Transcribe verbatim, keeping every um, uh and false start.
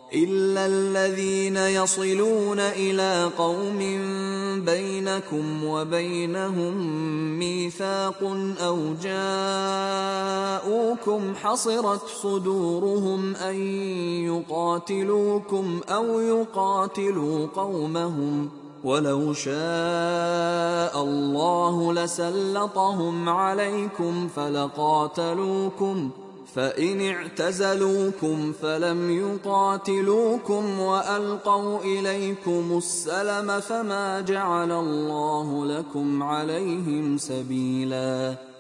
إلا الذين يصلون إلى قوم بينكم وبينهم ميثاق أو جاءوكم حصرت صدورهم أن يقاتلوكم أو يقاتلوا قومهم ولو شاء الله لسلطهم عليكم فلقاتلوكم فإن اعتزلوكم فلم يقاتلوكم وألقوا إليكم السلم فما جعل الله لكم عليهم سبيلا